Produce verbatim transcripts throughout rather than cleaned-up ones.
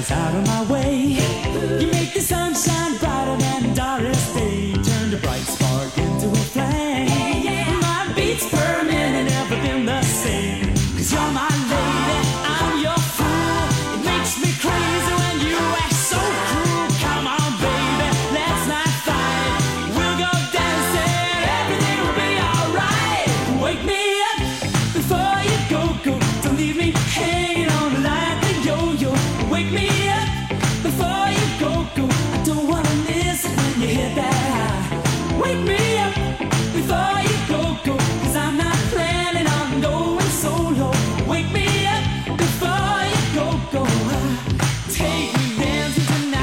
eyes out of my way. You make the sunshine brighter than Doris Day. Turn the bright spark into a flame. My beats per minute never been the same. Cause you're my lady, I'm your fool. It makes me crazy when you act so cruel. Come on baby, let's not fight. We'll go dancing, everything will be alright. Wake me up before you go, go. Don't leave me hanging on like a yo-yo. Wake me up before you go, go. I don't wanna miss it when you hit that high. Wake me up before you go, go. Cause I'm not planning on going solo. Wake me up before you go, go. Take me dancing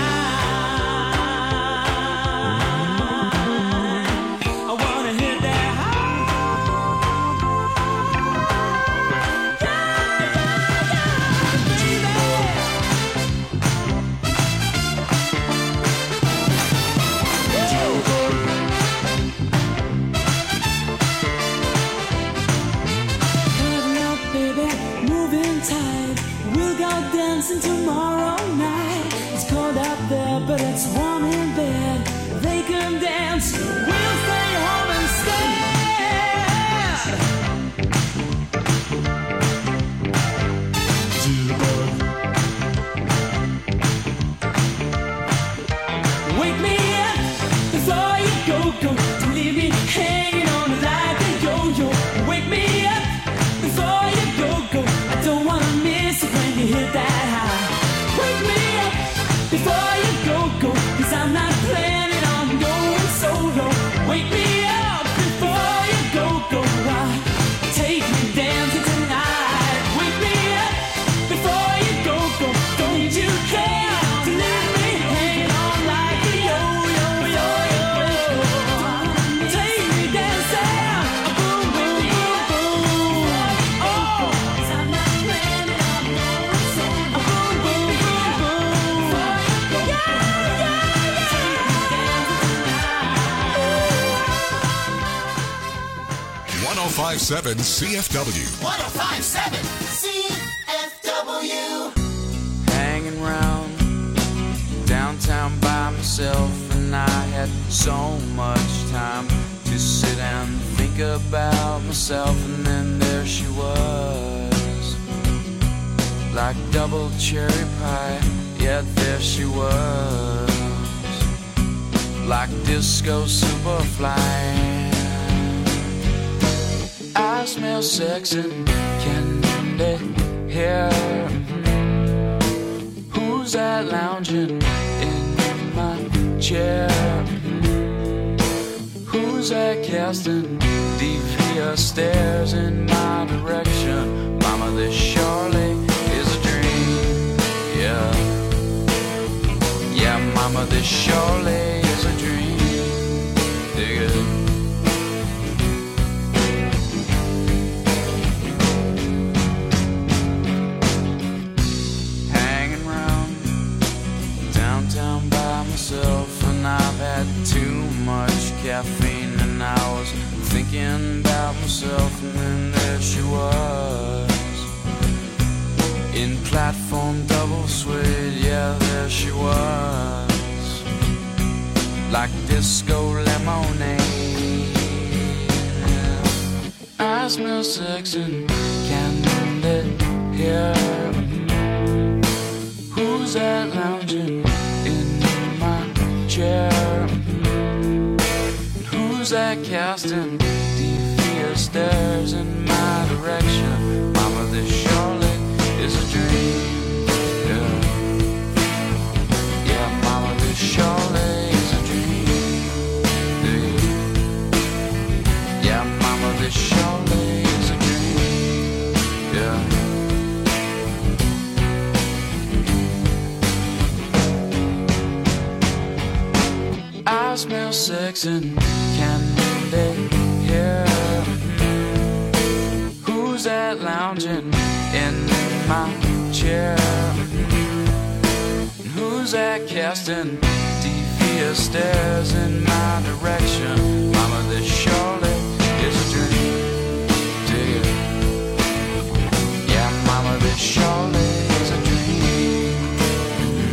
tonight. I wanna hit that high. Coming up, baby, moving tight. We'll go dancing tomorrow night. It's cold out there, but it's warm in bed. They can dance, we'll stay home instead. Wake me up before you go, go. Don't leave me hanging on like a yo-yo. Wake me up before you go, go. I don't wanna miss it when you hit that high. Wake me up before you go, go. Cause I'm not planning on going solo. Wake me up before you go, go. Take me dancing tonight. Wake me up before you go, go. Don't you care to leave me hanging on like a yo-yo, yo-yo. Take me dancing, boom, boom, boom, boom. Oh, 'cause I'm not planning on going solo. Boom, boom, boom, boom. Yeah, yeah, yeah. Take me dancing tonight. one oh five point seven C F W. one oh five point seven C F W. Hanging round downtown by myself, and I had so much time to sit and think about myself. And then there she was, like double cherry pie. Yeah, there she was, like disco superfly. I smell sex and candy here. Who's that lounging in my chair? Who's that casting devious stares in my direction? Mama, this surely is a dream. Yeah, yeah, mama, this surely is a dream. Dig it. Hanging round downtown by myself, and I've had too much caffeine, and I was thinking about myself. And then there she was, in platform double suede. Yeah, there she was, like disco lemonade. I smell sex and candy here. Who's that lounging in my chair? Who's that casting devious stares in my direction? Mama, this surely is a dream. Yeah, yeah, mama, this surely is a dream. Yeah, yeah, mama, this surely is a dream. Yeah. I smell sex and candy here. Who's that lounging in my chair? Who's that casting devious stares in my direction? Mama, this surely is a dream. Dig it. Yeah, mama, this surely is a dream.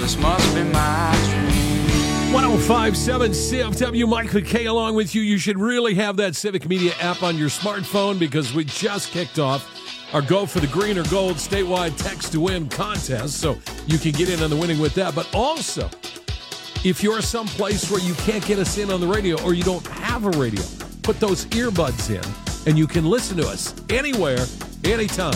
this must be my dream. one oh five point seven C F W, Mike McKay along with you. You should really have that Civic Media app on your smartphone because we just kicked off our Go for the Green or Gold statewide text to win contest, so you can get in on the winning with that. But also, if you're someplace where you can't get us in on the radio or you don't have a radio, put those earbuds in and you can listen to us anywhere, anytime.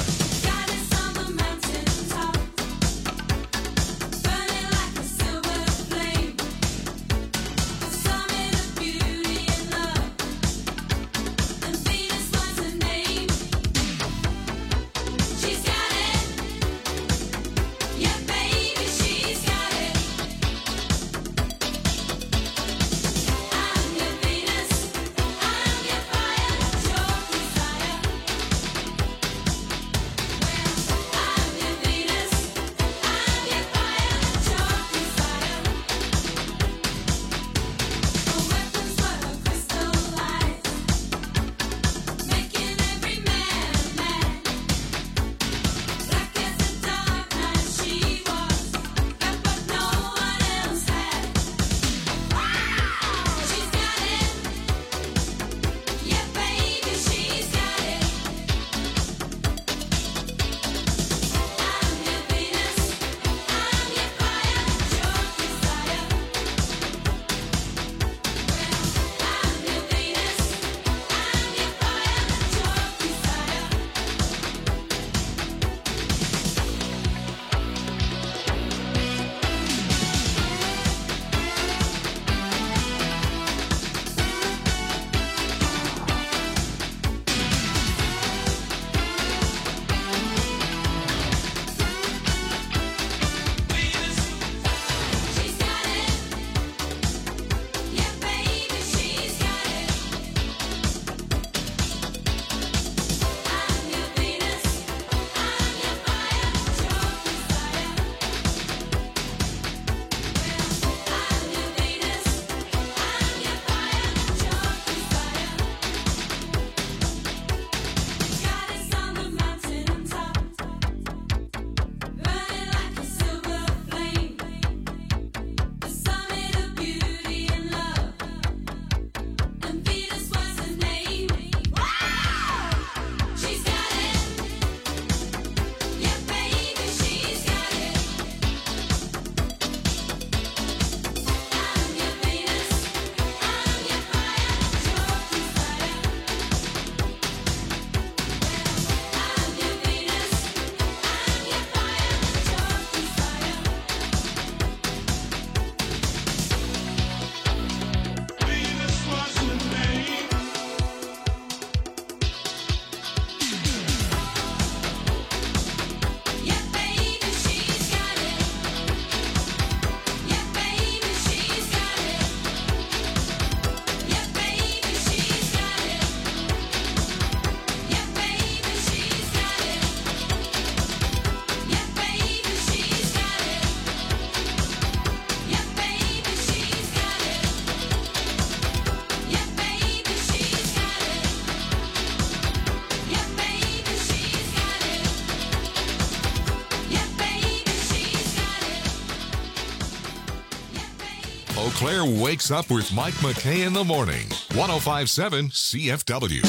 Eau Claire wakes up with Mike McKay in the morning. one oh five point seven C F W.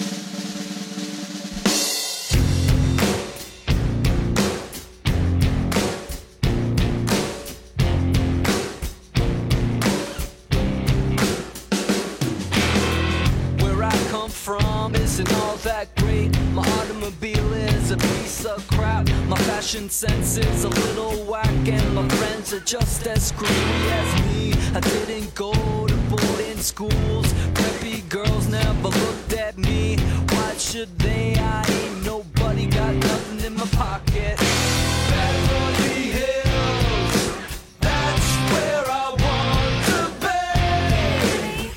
Where I come from isn't all that great. My automobile is a piece of crap. My fashion sense is a little whack, and my friends are just as screwy as me. I didn't go to boarding schools. Preppy girls never looked at me. Why should they? I ain't nobody, got nothing in my pocket. Beverly Hills, that's where I want to be.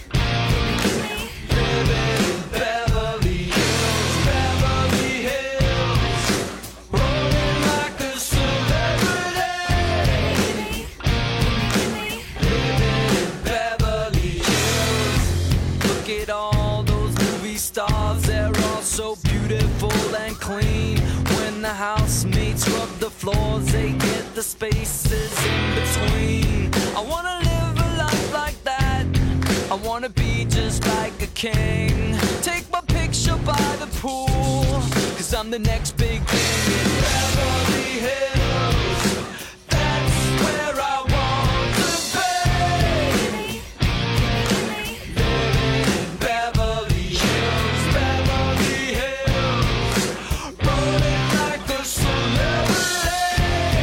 Living in Beverly Hills, Beverly Hills, rolling like a celebrity. Living in Beverly Hills. Look at all those movie stars, they're all so beautiful and clean. When the housemates rub the floors, they get the the spaces in between. I wanna live a life like that. I wanna be just like a king. Take my picture by the pool, cause I'm the next big thing in Beverly Hills. That's where I want to be. Living in Beverly Hills, Beverly Hills. Rolling like a celebrity.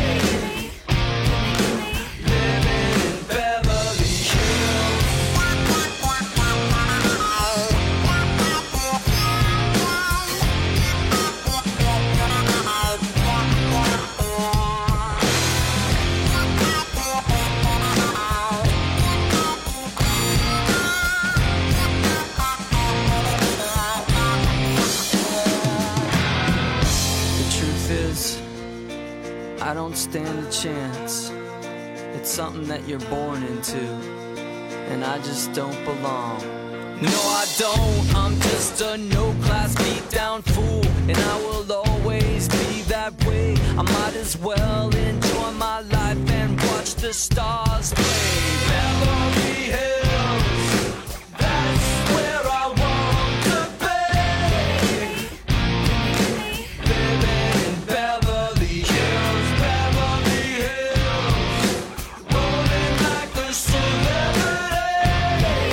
Living in Beverly Hills. I don't stand a chance. It's something that you're born into, and I just don't belong. No, I don't. I'm just a no-class beat-down fool, and I will always be that way. I might as well enjoy my life and watch the stars play. Beverly Hills, that's where I want to be. Living in Beverly Hills, Beverly Hills. Rolling like a celebrity.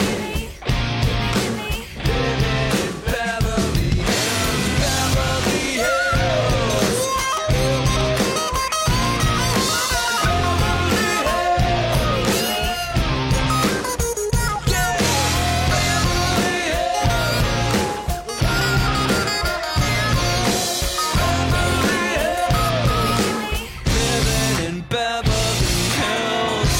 Living in Beverly Hills, Beverly Hills. Beverly Hills. Yeah, Beverly Hills. Living in Beverly Hills.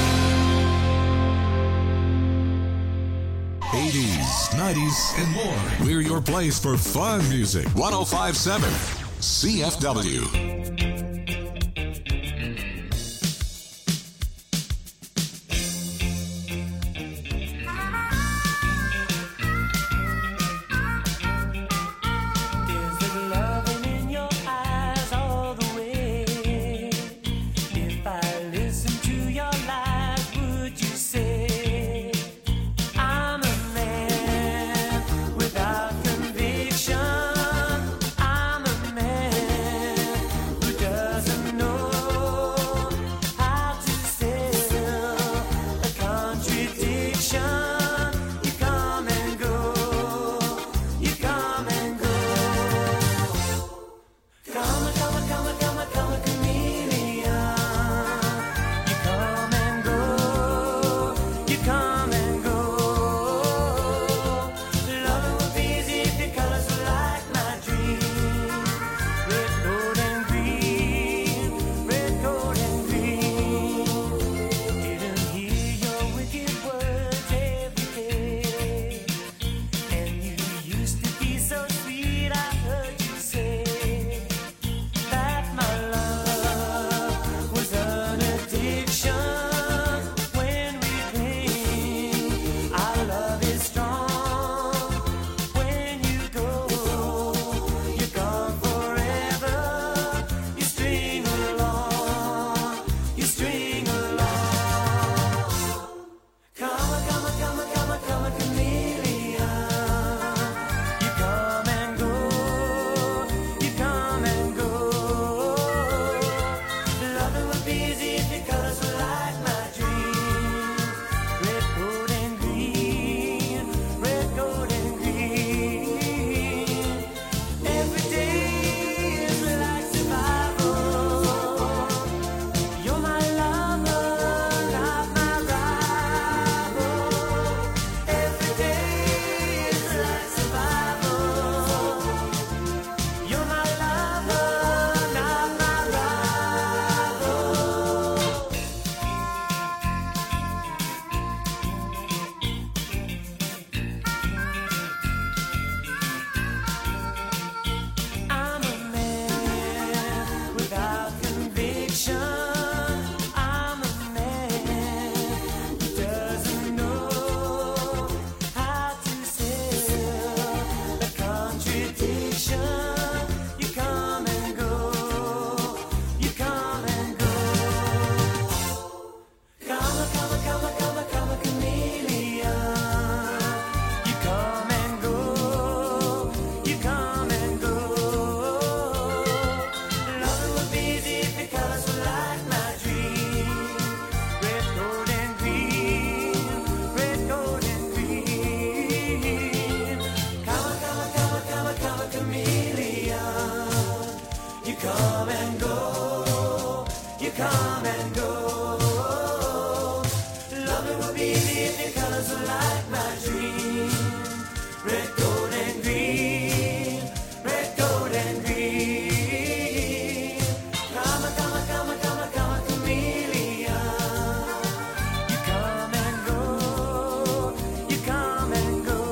eighties, nineties, and more. We're your place for fun music. one oh five point seven C F W. There's a loving in your eyes all the way. If I listen to your lies, would you say I'm a man without conviction? I'm a man who does like my dream. Red, gold, and green. Red, gold, and green. Come, come, come, come, come, chameleon. You come and go. You come and go.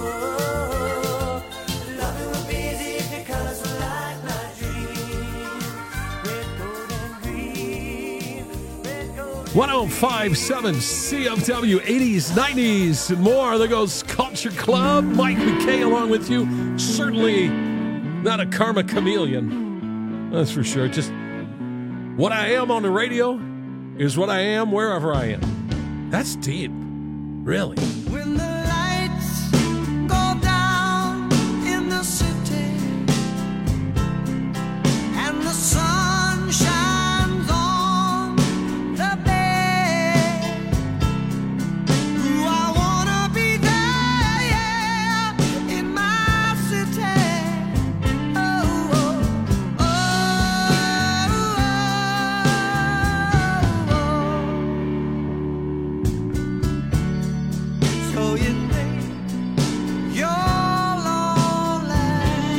Loving would be easy if your colors were like my dream. Red, gold, and green. Red, gold, one oh five point seven C F W, eighties, nineties, and more. There goes Culture Club. Mike McKay along with you. Certainly not a karma chameleon. That's for sure. Just what I am on the radio is what I am wherever I am. That's deep. Really. when the lights go down in the city and the sun shines on the bay, ooh, I wanna be there, yeah, in my city. Oh, oh, oh, oh, oh. So you think you're lonely?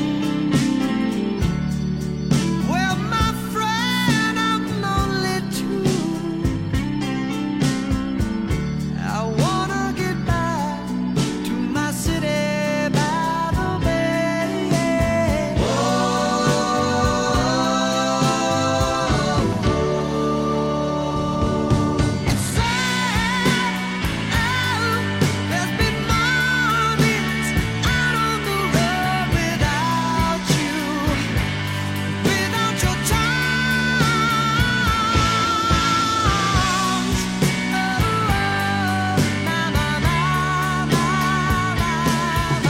Well, my friend, I'm lonely too. I wanna get back to my city by the bay. Oh, it's sad. There's been mornings out on the road without you, without your charms. Oh, na na na na na na.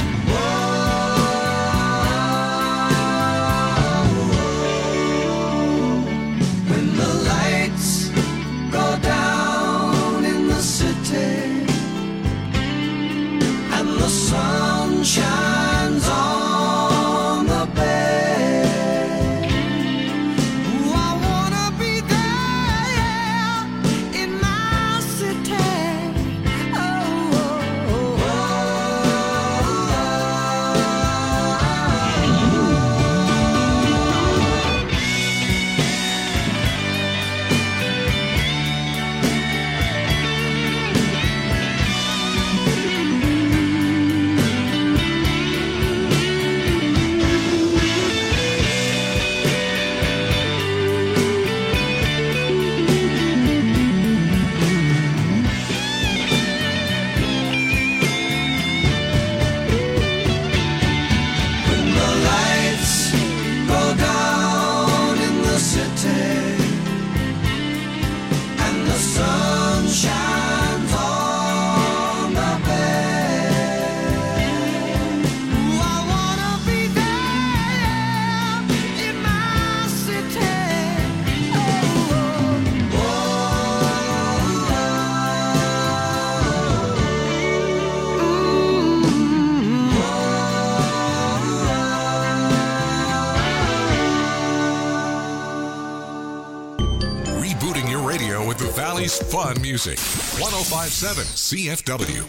When the lights go down in the city and the sun shines on the bay, ooh, I wanna be there, yeah, in my city. Oh, oh, oh, when the lights go down in the city and the sun shines on the bay, ooh, I wanna be there in my city. Oh, oh, Rebooting your radio with the Valley's fun music. one oh five point seven C F W.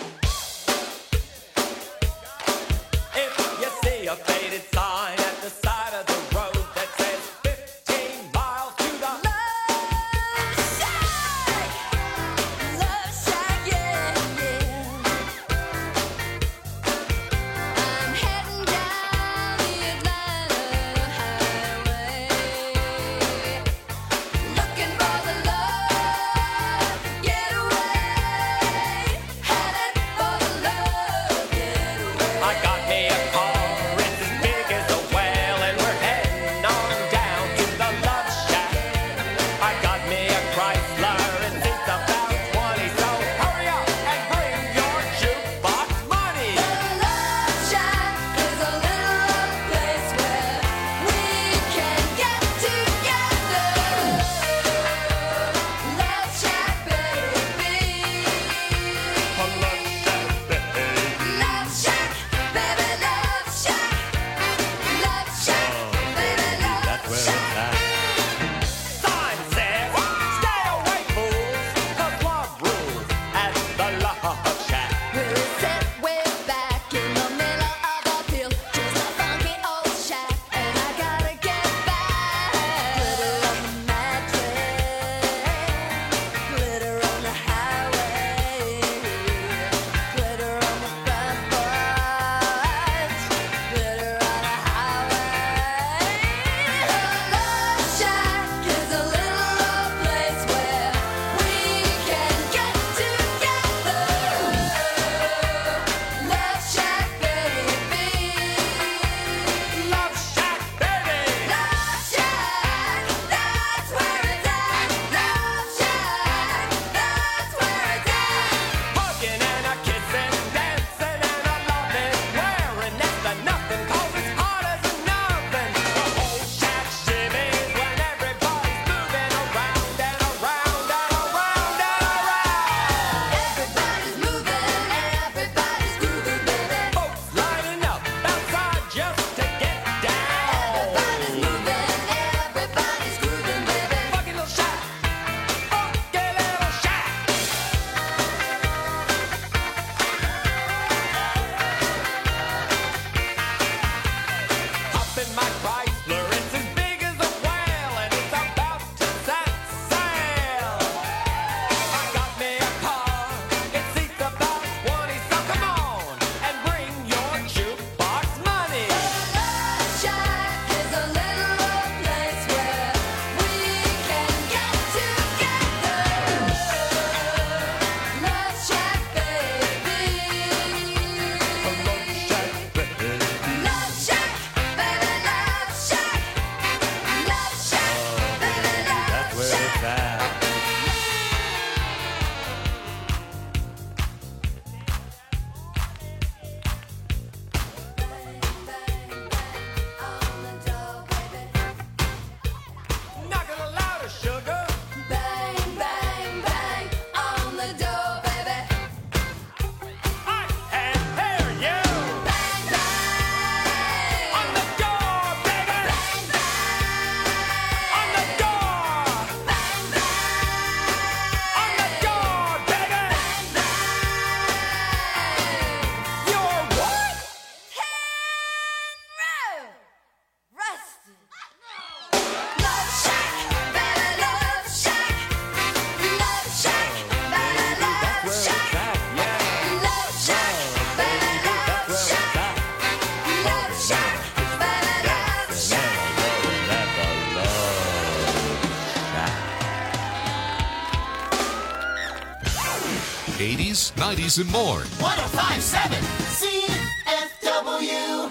If you see a faded sign at the side of the road that says fifteen miles to the Love Shack, yeah, yeah. I'm heading down the Atlanta highway, looking for the love getaway. Had eighties, nineties, and more. one oh five point seven C F W.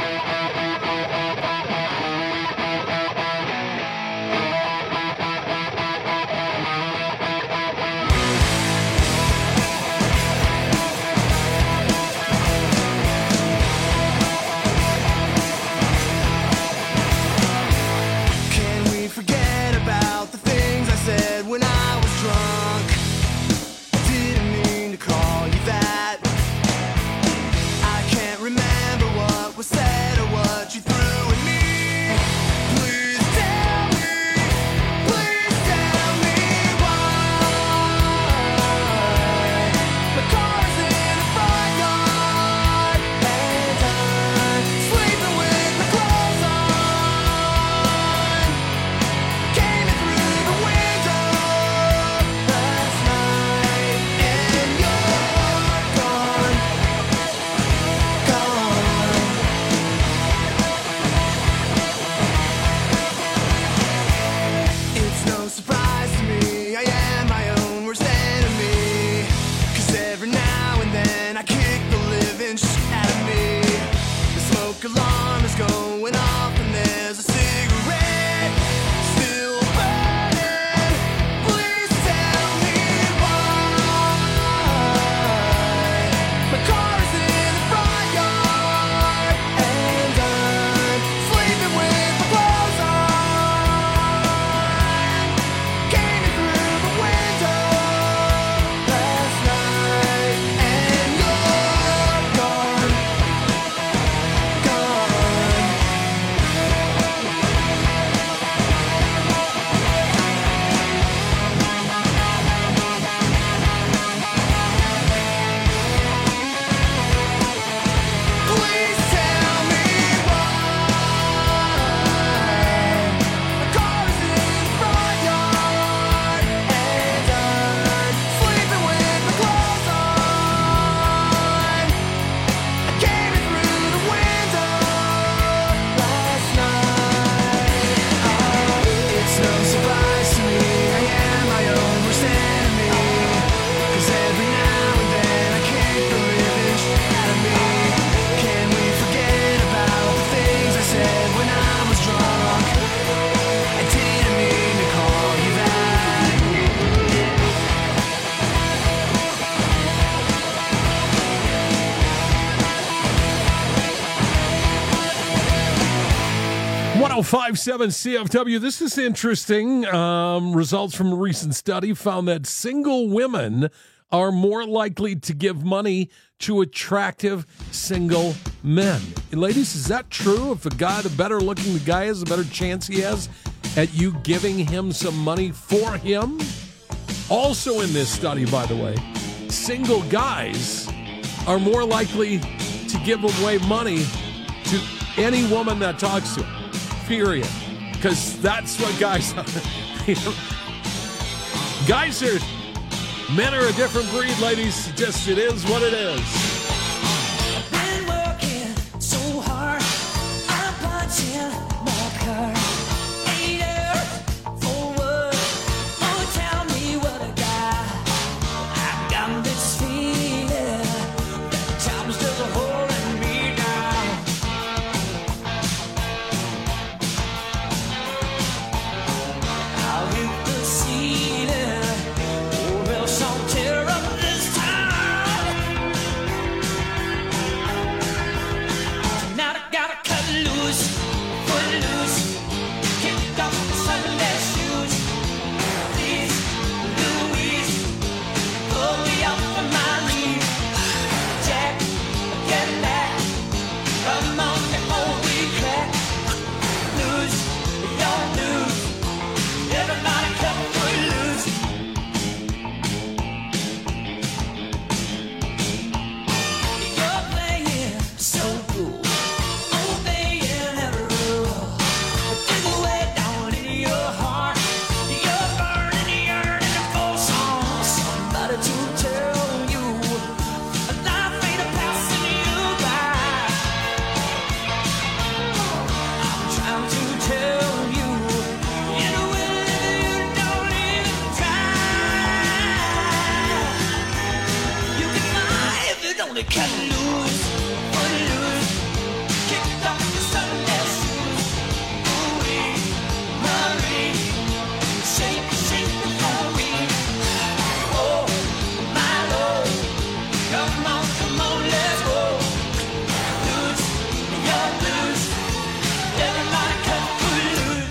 Can we forget about the things I said when I was drunk? I didn't mean to call you that. I can't remember what was said or what you threw at me. Please tell me, please tell me why. The car's in the front yard and I'm sleeping with my clothes on. Came in through the window last night and you're gone, gone. It's no surprise to me, I am my own worst enemy. 'Cause every now and then I kick the living shit out of me. The smoke alarm is going off and there's a cigarette still burning. Please tell me why. My car is in the front yard and I'm sleeping with my clothes on. Came in through the window last night and you're gone, gone. Please tell me why. My car is in the front yard and I'm sleeping with my clothes on. I came in through the window last night. Oh, it's no surprise to me, I am my own worst enemy. 'Cause every now and then I kick the living shit out of me. Can we forget about the things I said when I was drunk? I didn't mean to call you that. one oh five point seven C F W. This is interesting. Um, results from a recent study found that single women are more likely to give money to attractive single men. Ladies, is that true? If a guy, the better looking the guy is, the better chance he has at you giving him some money for him? Also in this study, by the way, single guys are more likely to give away money to any woman that talks to them. Period. Because that's what guys are. You know, guys are, men are a different breed, ladies. Just, it is what it is. Been working so hard, I'm punching my card. Eight hours for what? Oh, tell me what I got. I've got this feeling that time's just holding me down. I'll hit the ceiling, or else I'll tear up this town. Everybody cut loose, put loose, kicked off the Sunday shoes. Ooh-wee, Marie, shake, shake the Marie. Oh, my Lord, come on, come on, let's go. Loose, you're loose. Everybody cut loose.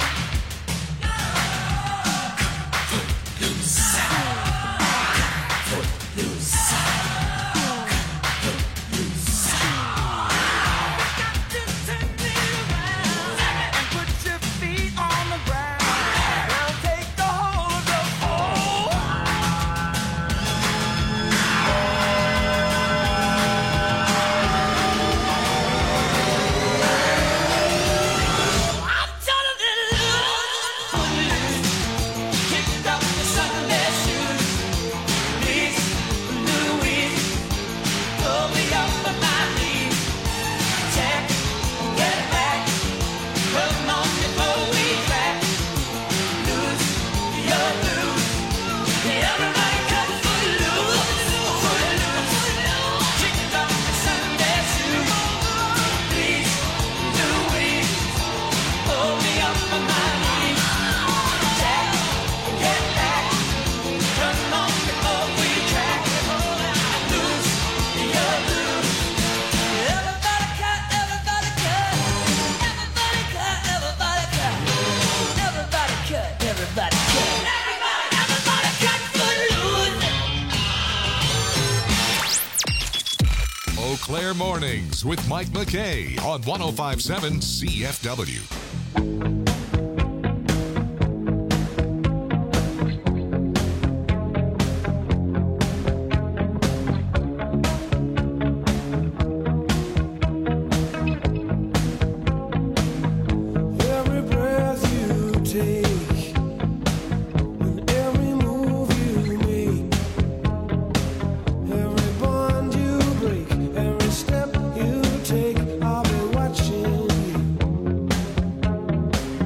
Eau Claire Mornings with Mike McKay on one oh five point seven C F W. Every breath you take, and every move you make, every bond you break, every step you take, I'll be watching you.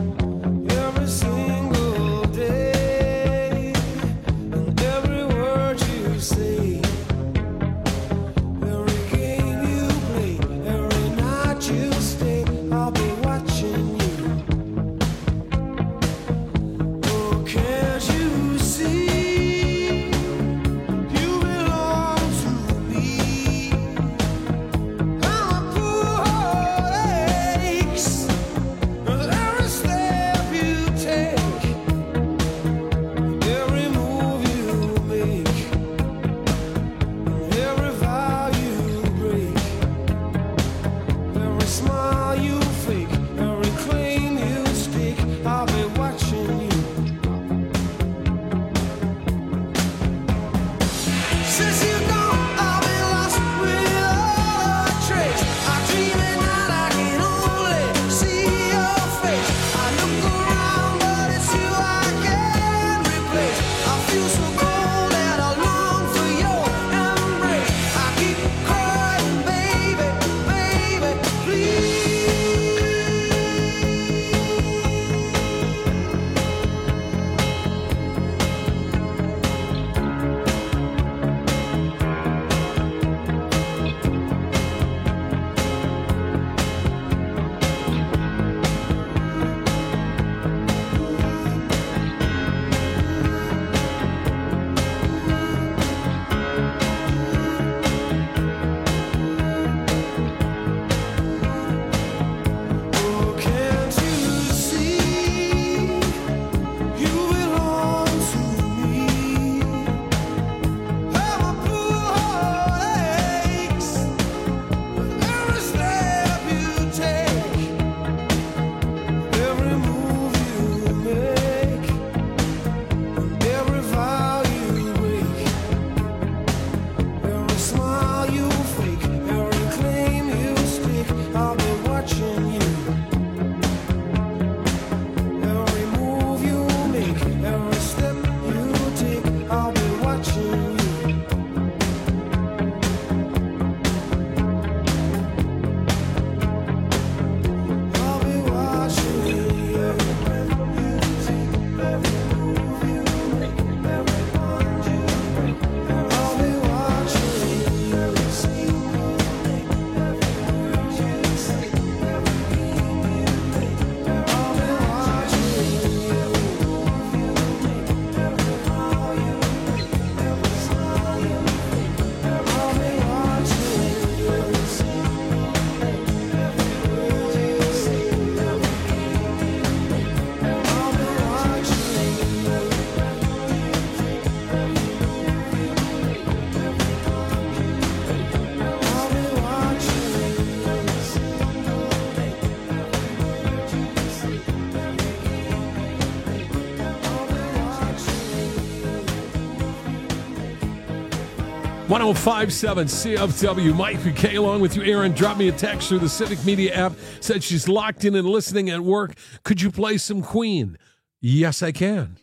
one oh five point seven C F W. Mike McKay along with you. Aaron, drop me a text through the Civic Media app. Said she's locked in and listening at work. Could you play some Queen? Yes, I can.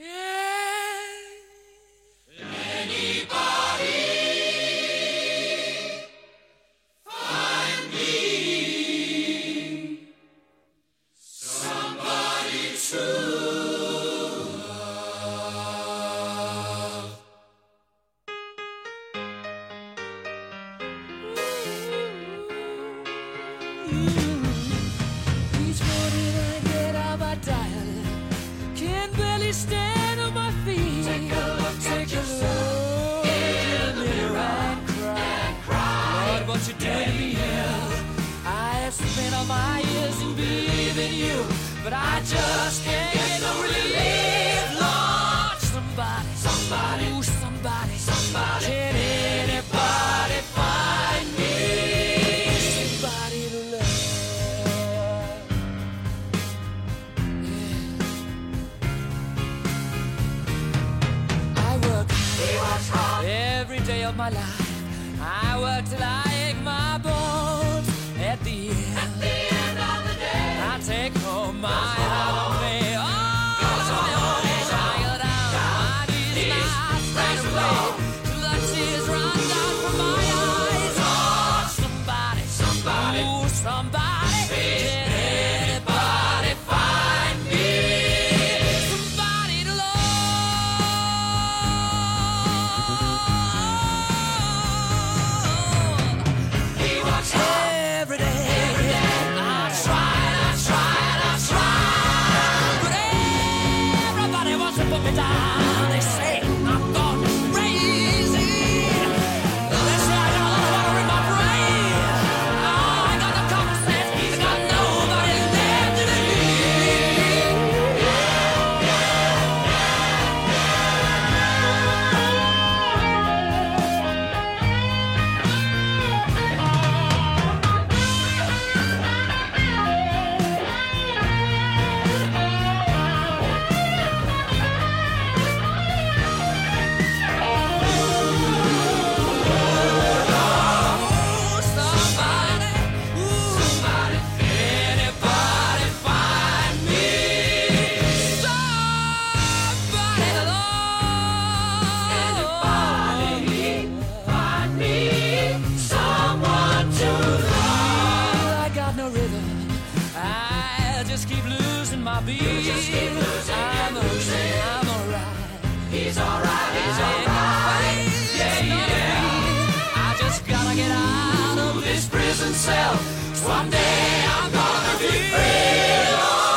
Each morning I get out my diary, can barely stand on my feet. Take a look, take a look in the mirror and cry. Lord, what you doing to me here? I have spent all my years in believing you, but I just can't get no relief. Lord, somebody, somebody, ooh, somebody, somebody, can anybody find me somebody to love? I work hard every day of my life. I work till I ache my bones. At the end, At the end of the day, I take home my holiday. Oh, tired out, my knees not straight away. The tears run down from my eyes. Oh, somebody, somebody, ooh, somebody, can anybody find me somebody to love? He works hard every day. Every day. I tried, I tried, I tried, but everybody wants to put me down. They say I'm gone crazy. They say I got a lot of water in my brain. Oh, I got no common sense. I got nobody left to Ooh, somebody, ooh, somebody, anybody find me somebody to love? Anybody find me someone to love? I got no rhythm. I just keep losing my beat. You just keep losing, I'm losing. I'm alright. He's alright. He's alright. Yeah, yeah. I just gotta get out of this prison cell. Someday I'm gonna be free.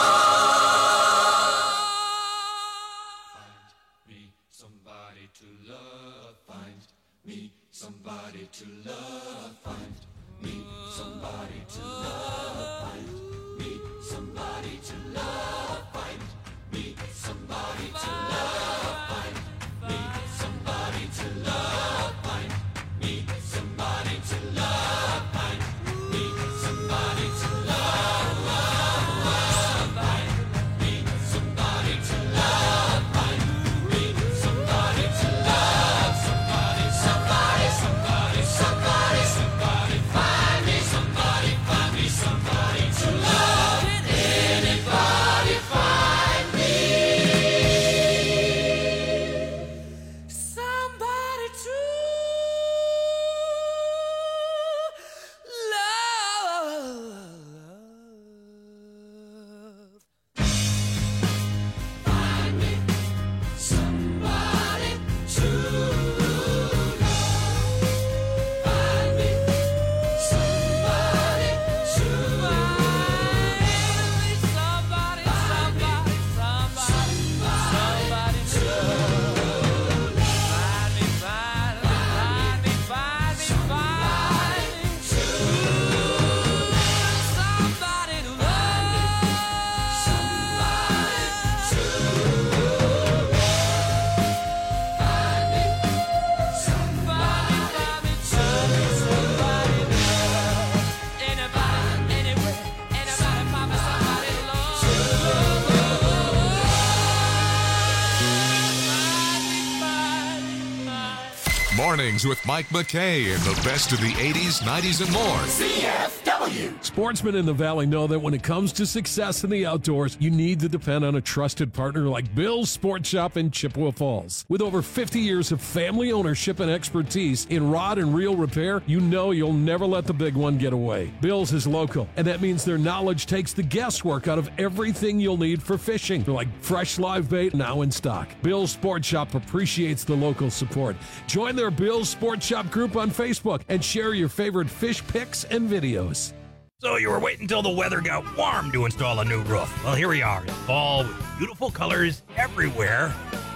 Find me somebody to love. Find me somebody to love. Find me somebody to love. Find me somebody to love. Find me somebody to love. Find me somebody to love. Find me somebody to love. Find me somebody Mornings with Mike McKay and the best of the eighties, nineties, and more. C F W. Sportsmen in the Valley know that when it comes to success in the outdoors, you need to depend on a trusted partner like Bill's Sports Shop in Chippewa Falls. With over fifty years of family ownership and expertise in rod and reel repair, you know you'll never let the big one get away. Bill's is local, and that means their knowledge takes the guesswork out of everything you'll need for fishing, like fresh live bait now in stock. Bill's Sports Shop appreciates the local support. Join their Bill's Sports Shop group on Facebook and share your favorite fish pics and videos. So you were waiting until the weather got warm to install a new roof. Well, here we are in fall with beautiful colors everywhere.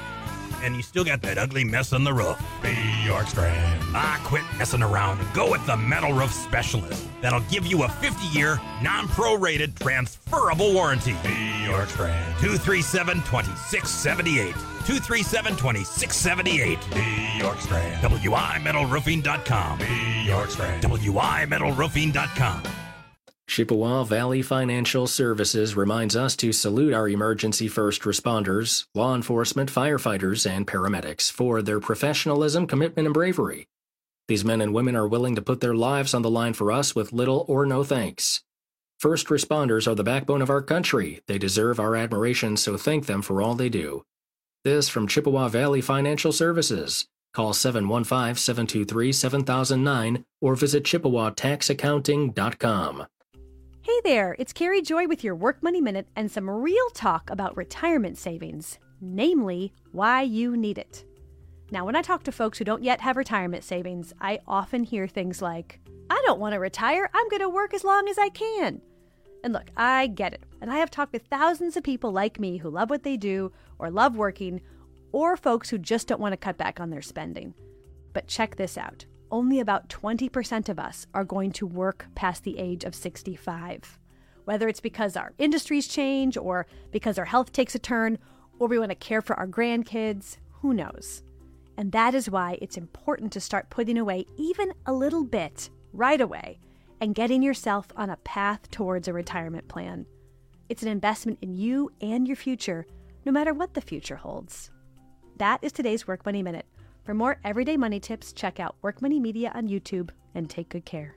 And you still got that ugly mess on the roof. Be York Strand. Ah, quit messing around and go with the Metal Roof Specialist. That'll give you a fifty-year, non-prorated, transferable warranty. Be York Strand. two three seven, two six seven eight. two three seven, two six seven eight. Be York Strand. W I metal roofing dot com. Be York Strand. W I metal roofing dot com. Chippewa Valley Financial Services reminds us to salute our emergency first responders, law enforcement, firefighters, and paramedics for their professionalism, commitment, and bravery. These men and women are willing to put their lives on the line for us with little or no thanks. First responders are the backbone of our country. They deserve our admiration, so thank them for all they do. This from Chippewa Valley Financial Services. Call seven one five, seven two three, seven thousand nine or visit chippewa tax accounting dot com. Hey there, it's Carrie Joy with your Work Money Minute and some real talk about retirement savings, namely why you need it. Now, when I talk to folks who don't yet have retirement savings, I often hear things like, I don't want to retire, I'm going to work as long as I can. And look, I get it, and I have talked with thousands of people like me who love what they do or love working, or folks who just don't want to cut back on their spending. But check this out. Only about twenty percent of us are going to work past the age of sixty-five. Whether it's because our industries change or because our health takes a turn or we want to care for our grandkids, who knows? And that is why it's important to start putting away even a little bit right away and getting yourself on a path towards a retirement plan. It's an investment in you and your future, no matter what the future holds. That is today's Work Money Minute. For more everyday money tips, check out Work Money Media on YouTube and take good care.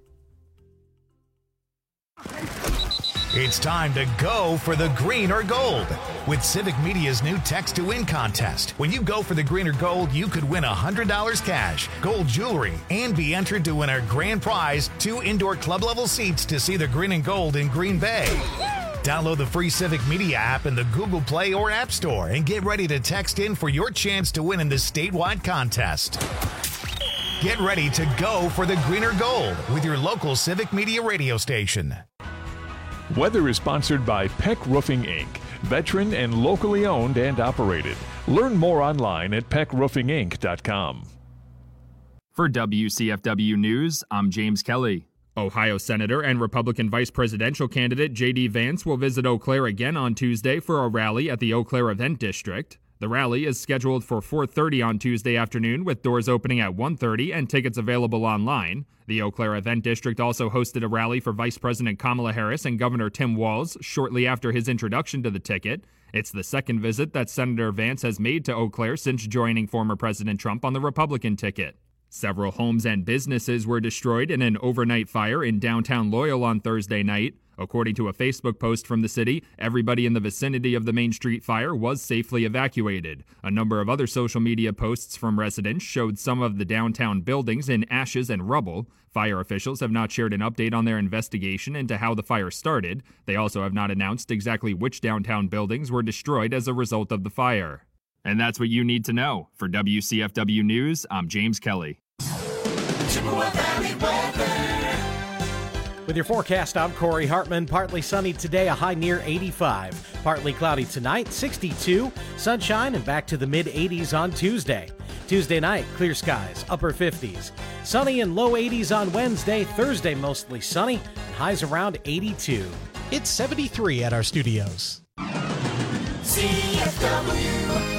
It's time to go for the green or gold with Civic Media's new Text to Win contest. When you go for the green or gold, you could win one hundred dollars cash, gold jewelry, and be entered to win our grand prize, two indoor club-level seats to see the green and gold in Green Bay. Download the free Civic Media app in the Google Play or App Store and get ready to text in for your chance to win in this statewide contest. Get ready to go for the green or gold with your local Civic Media radio station. Weather is sponsored by Peck Roofing, Incorporated, veteran and locally owned and operated. Learn more online at peck roofing inc dot com. For W C F W News, I'm James Kelly. Ohio Senator and Republican Vice Presidential candidate J D Vance will visit Eau Claire again on Tuesday for a rally at the Eau Claire Event District. The rally is scheduled for four thirty on Tuesday afternoon, with doors opening at one thirty and tickets available online. The Eau Claire Event District also hosted a rally for Vice President Kamala Harris and Governor Tim Walz shortly after his introduction to the ticket. It's the second visit that Senator Vance has made to Eau Claire since joining former President Trump on the Republican ticket. Several homes and businesses were destroyed in an overnight fire in downtown Loyal on Thursday night. According to a Facebook post from the city, everybody in the vicinity of the Main Street fire was safely evacuated. A number of other social media posts from residents showed some of the downtown buildings in ashes and rubble. Fire officials have not shared an update on their investigation into how the fire started. They also have not announced exactly which downtown buildings were destroyed as a result of the fire. And that's what you need to know. For W C F W News, I'm James Kelly. Chippewa Valley weather. With your forecast, I'm Corey Hartman. Partly sunny today, a high near eighty-five. Partly cloudy tonight, sixty-two. Sunshine and back to the mid eighties on Tuesday. Tuesday night, clear skies, upper fifties. Sunny and low eighties on Wednesday. Thursday, mostly sunny, and highs around eighty-two. It's seventy-three at our studios. C F W.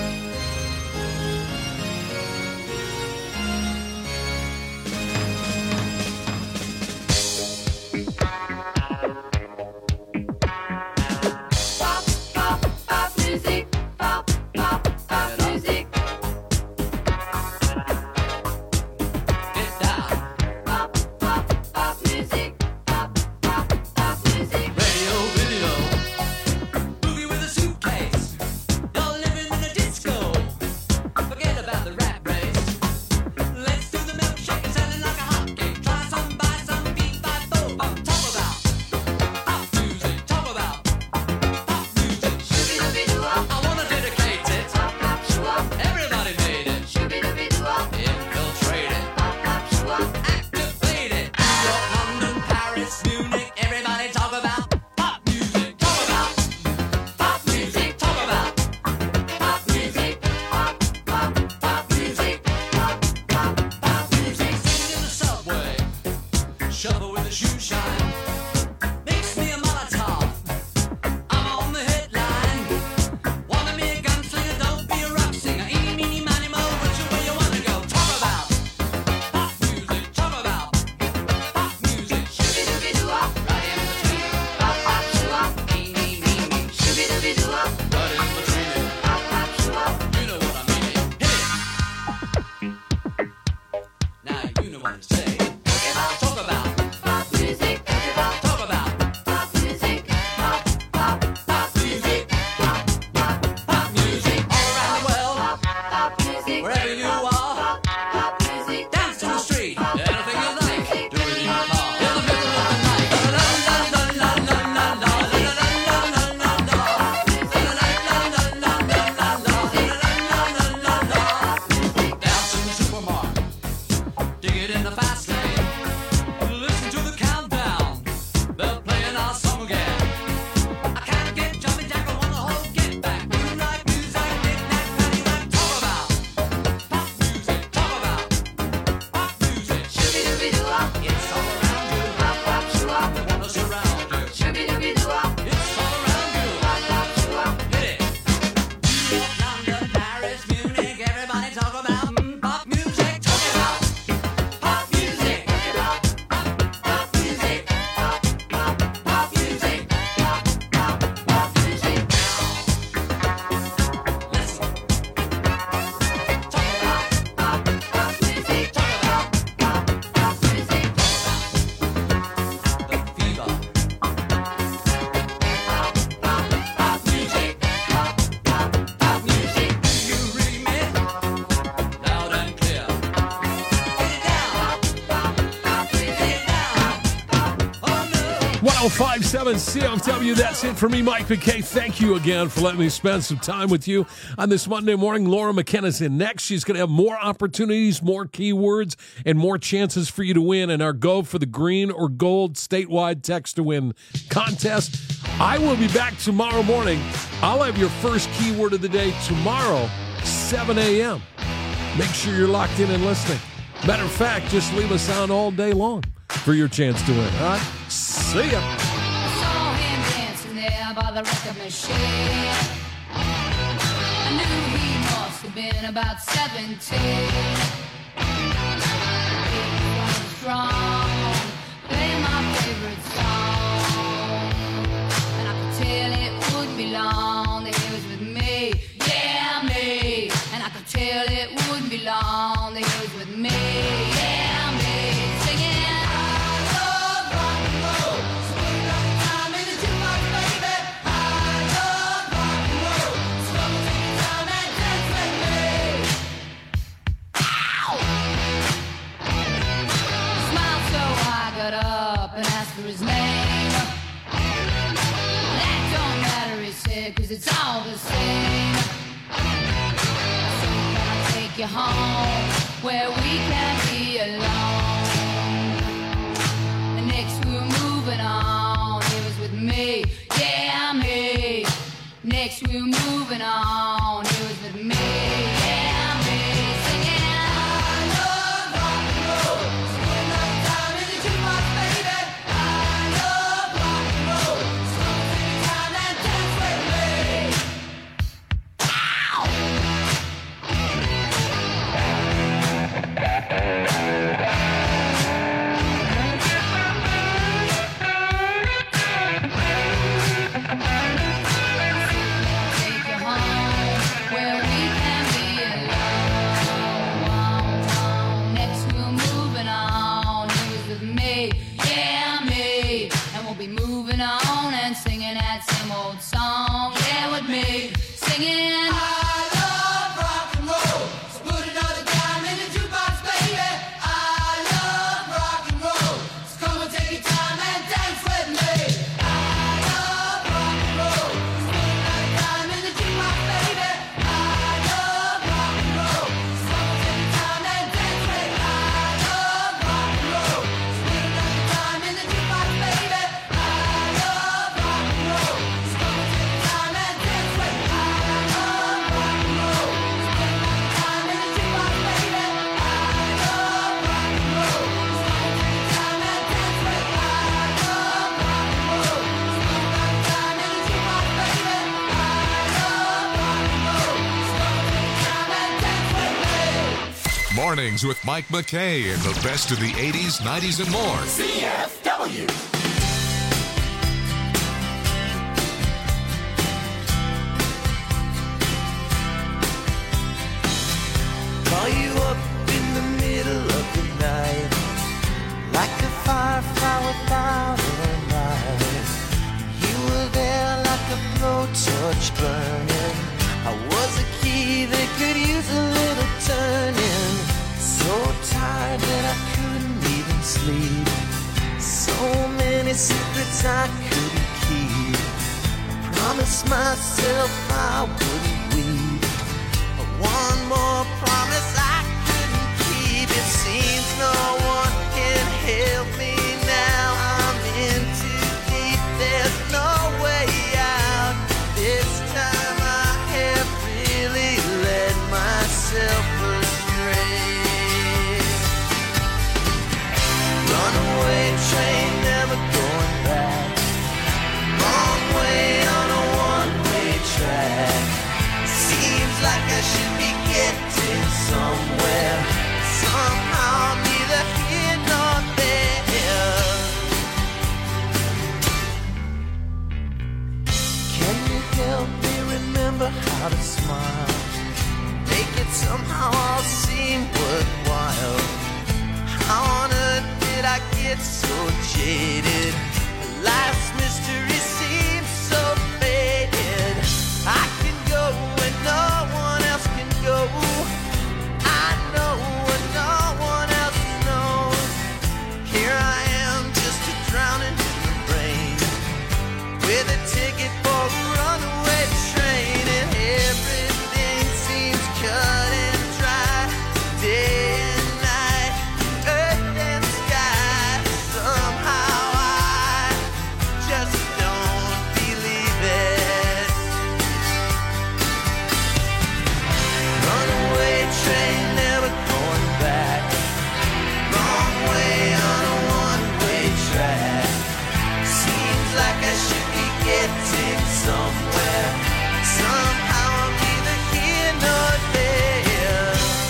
with the shoe shine. Mix me a Molotov. I'm on the headline. Wanna be a gunslinger, don't be a rock singer. Eeny, meeny, miny, mo, which way you wanna go? Talk about pop music. Talk about pop music. Shooby-dooby-doo-wop, right in between it. Pop, pop, shoo-wop. Eeny, meeny, shooby-dooby-doo-wop, right in between it. Pop, pop, shoo-wop. You know what I mean. Hit it. Now you know what to say. Talk about pop music. Talk about pop music. Pop, pop, pop music. Pop, pop, pop music. All around the world. Pop music. Wherever you are. Pop music. Dance in the street. Anything you like. Do it in your car. In the middle of the night. La la la la la la la la la la la la la. Dance in the supermarket. Dig it in the fast lane. Listen to the countdown. They're playing our song again. I can't get jumping jack. I wanna hold get back. Moonlight music, knick-knack, paddywhack. Talk about pop music. Talk about pop music. Shooby-dooby-doo-wop. It's all around you. Pop, pop, shoo-wop. They wanna surround you. Shooby-dooby-doo-wop. It's all around you. Pop, pop, shoo-wop. Hit it. New York, London, Paris, Munich. Everybody talk about mm, pop music. Talk about pop music. Pop, pop, pop music. Pop, pop, pop music. Pop, pop, pop music. Listen. Talk about pop, pop music. Talk about pop, pop music. The fever. Pop, pop, pop music. Pop, pop, pop music. Do you read me? Loud and clear. Get it down. Pop, pop, get it down. Oh no. one oh five point seven C F W. That's it for me, Mike McKay. Thank you again for letting me spend some time with you on this Monday morning. Laura McKenna's in next. She's going to have more opportunities, more keywords, and more chances for you to win in our Go for the Green or Gold statewide text to win contest. I will be back tomorrow morning. I'll have your first keyword of the day tomorrow, seven a.m. Make sure you're locked in and listening. Matter of fact, just leave us on all day long for your chance to win. All right? See ya. I saw him dancing there by the record machine. I knew he must have been about seventeen. He was strong, playing my favorite song. And I could tell it wouldn't be long that he was with me, yeah, me. And I could tell it wouldn't be long that he was with me, yeah, me. Singing, I love rock and roll. Spend enough time in the jukebox, baby. I love rock and roll. So come take your time and dance with me. Ow! He smiled so I got up and asked for his name. That don't matter, he said, 'cause it's all the same. So can I take you home where we can be alone? And next we were moving on. He was with me, yeah, me. Next we were moving on. He was with me, yeah, me. Singing, I love rock and roll. Spend enough time in the jukebox, baby. I love rock and roll. So come take your time and dance with me. Ow! Take you home where we can be alone. Next we're moving on. He was with me, yeah, me. And we'll be moving on and singing that same old song, yeah, with me. Singing, I love rock and roll. So put another dime in the jukebox, baby. I love rock and roll. So come and take your time and dance with me. I love rock and roll. So put another dime in the jukebox, baby. I love rock and roll. So come and take your time and dance with me. I love rock and roll. So put another dime in the jukebox, baby. I love rock and roll. So come and take your time and dance with me. I love Mornings with Mike McKay and the best of the eighties, nineties, and more. C F W. Call you up in the middle of the night, like a firefly without a light. You were there like a blowtorch burning. I was a key that could use a little turning. So tired that I couldn't even sleep. So many secrets I couldn't keep. I promised myself I wouldn't weep. But one more promise I couldn't keep. It seems no one can help me now. I'm in too deep, there's no way out. This time I have really led myself astray. Runaway train, never going back. Wrong way on a one-way track. Seems like I should be getting somewhere. Somehow I'm neither here nor there. Can you help me remember how to smile? Make it somehow all seem worthwhile. How on earth did I get so jaded? Life's mystery seems so faded. I can go where no one else can go. I know what no one else knows. Here I am, just a drowning in the rain, with a ticket for a runaway train, and everything seems cut and dry. Day and night, earth and sky. Somehow I just don't believe it. Runaway train, never going back. Wrong way on a one-way track. Seems like I should be getting somewhere. Somehow I'm neither here nor there.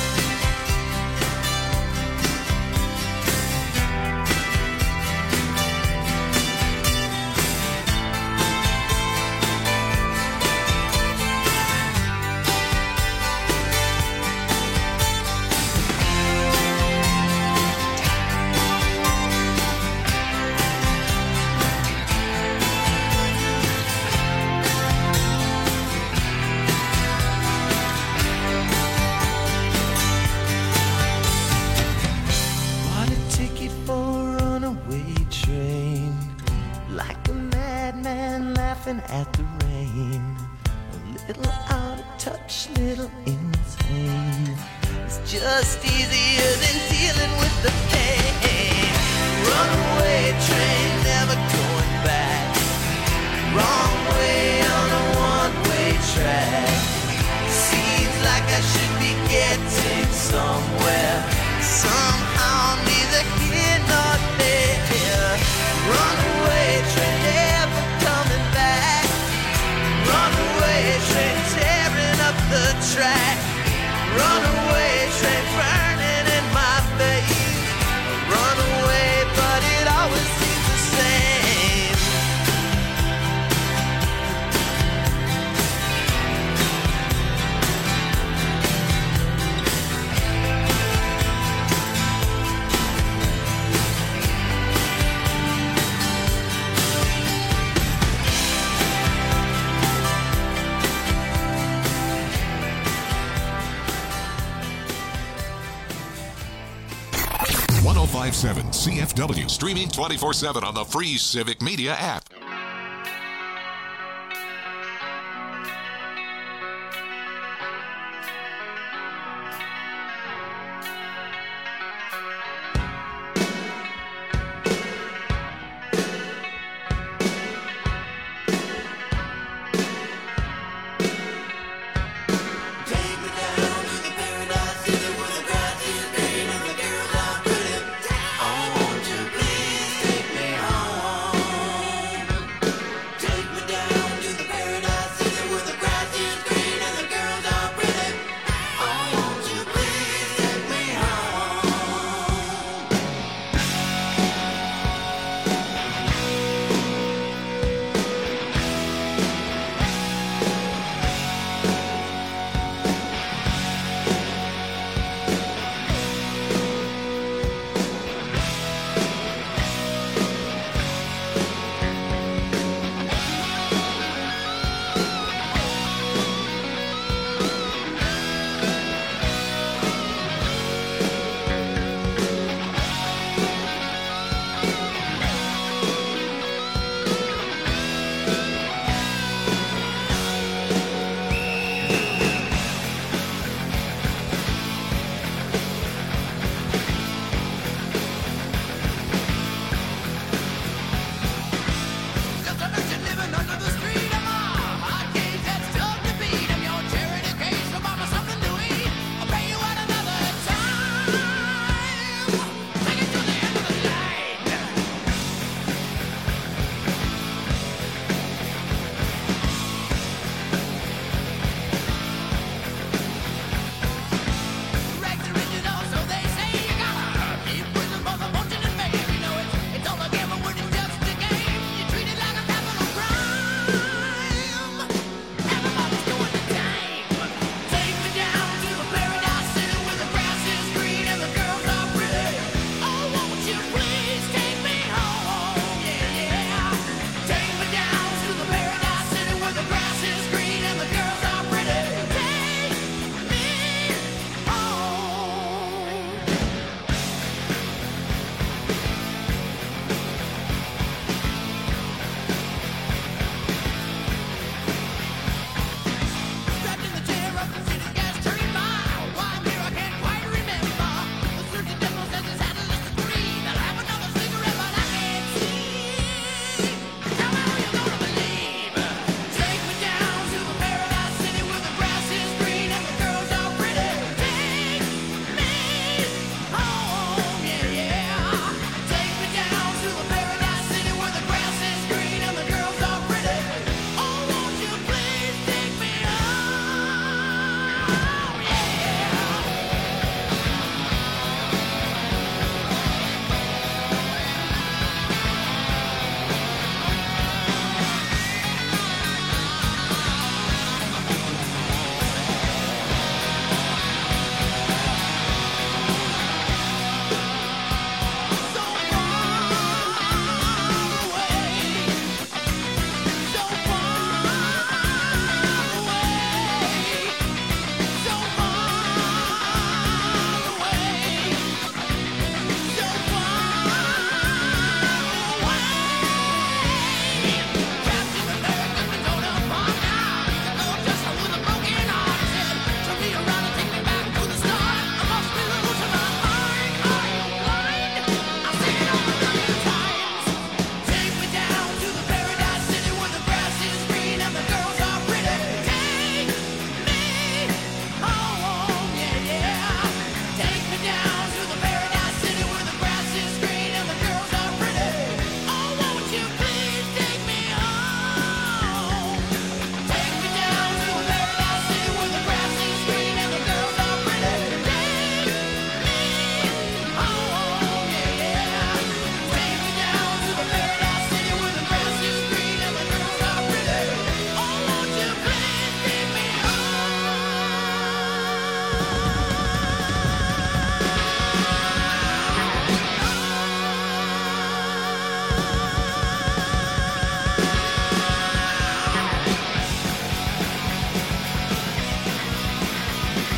Bought a ticket for a runaway train, like a madman laughing at the rain. A little out of touch, little insane. It's just easier than dealing with the pain. Runaway train, never going back. Wrong way on a one-way track. Seems like I should be getting somewhere. Somehow I'm neither here nor there. Runaway train, never coming back. Runaway train, tearing up the track. Runaway train, burning in my veins. Runaway, but it always seems the same. one oh five point seven C F W, streaming twenty-four seven on the free Civic Media app.